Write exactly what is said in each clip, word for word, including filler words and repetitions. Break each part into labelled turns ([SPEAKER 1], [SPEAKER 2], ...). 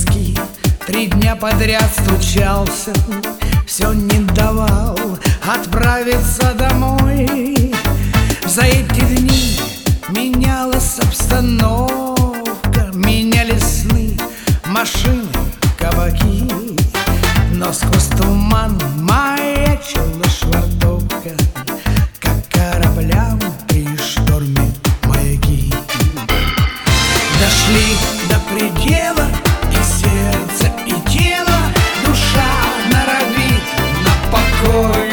[SPEAKER 1] виски. Три дня подряд стучался, все не давал отправиться домой. За эти дни менялась обстановка, менялись сны, машины, кабаки. Но сквозь туман маячила швартовка, как кораблям при шторме маяки. Дошли до предела, и сердце, и тело, душа норовит на покой.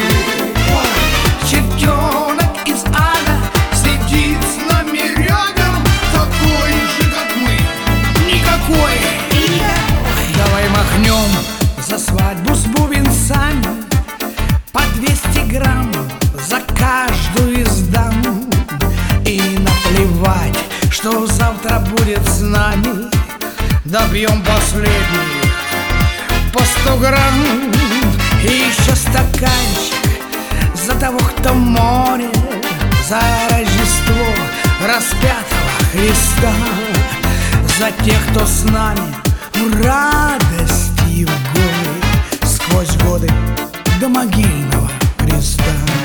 [SPEAKER 1] Чертенок из ада сидит с нами рядом, такой же, как мы, никакой. Давай махнем за свадьбу с бубенцами, по двести грамм за каждую из дам. И наплевать, что завтра будет с нами, добьем последний по сто грамм. И еще стаканчик за того, кто море, за Рождество распятого Христа, за тех, кто с нами в радости и в горе, сквозь годы до могильного креста.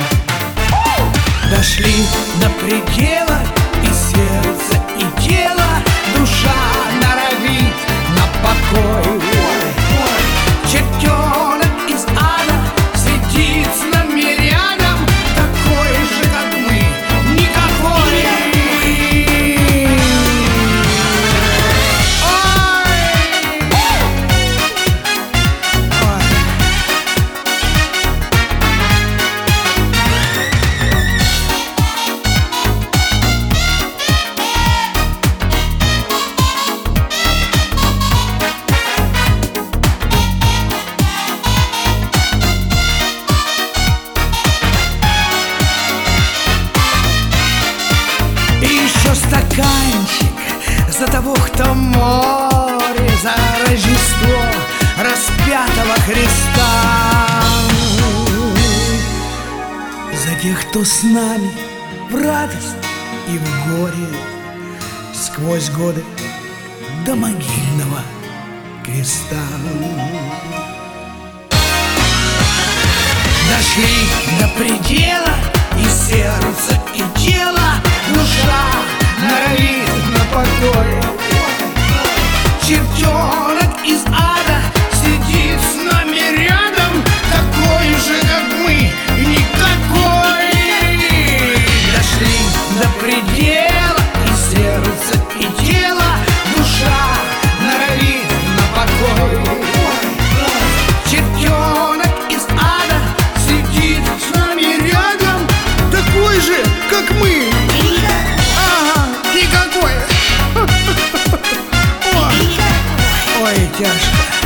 [SPEAKER 1] Дошли до предела, и сердце, и тело, душа норовит на покой. Чертенок из ада сидит с нами рядом, такой же, как мы, никакой. Стаканчик за того, кто море, за Рождество распятого Христа, за тех, кто с нами в радость и в горе, сквозь годы до могильного креста. Дошли до предела, и сердце, и тело, душа норовит на покой. Чертенок из ада сидит с нами рядом, такой же, как мы, никакой. Дошли до предела, и сердце, и тело, душа норовит на покой. Чертенок из ада сидит с нами рядом, такой же, как мы. Никакой. Ой, ой, тяжко.